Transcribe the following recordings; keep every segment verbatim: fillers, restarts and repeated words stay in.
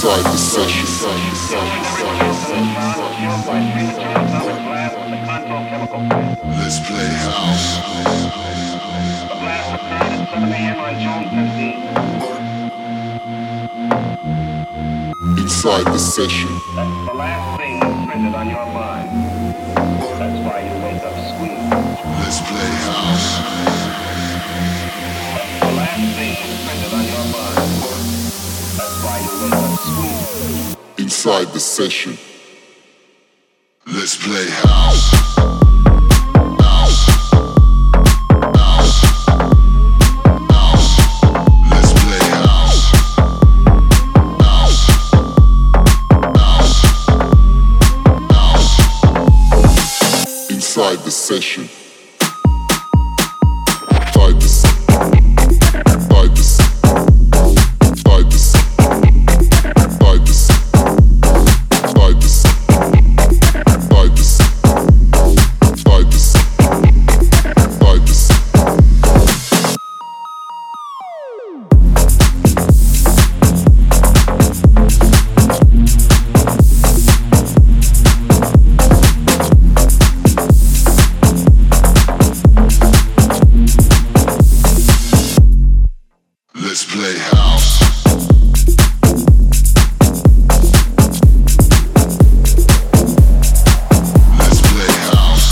inside the session. Let's play house. The blast occurred at seven a m on June fifteenth. Inside the session. That's the last thing that's printed on your mind. That's why you wake up squealing. Let's play house. That's the last thing that's printed on your mind. That's why you wake up squealing. Inside the session. Let's play house. Inside the session. Inside the inside the inside the inside the inside the inside the inside the inside the Let's play house. Let's play house.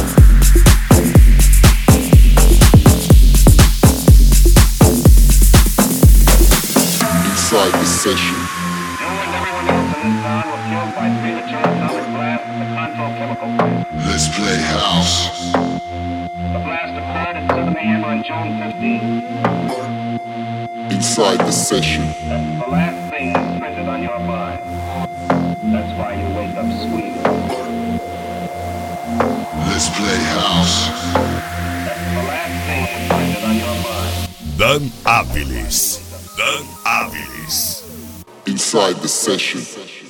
Inside the session. You and everyone else in this town were killed by premature atomic blast at the control chemical plant. Let's play house. The blast occurred at seven a m on June fifteenth. Inside the session. That's the last thing that's printed on your mind. That's why you wake up squealing. Let's play house. That's the last thing that's printed on your mind. Dan Aviles. Dan Aviles. Inside the session.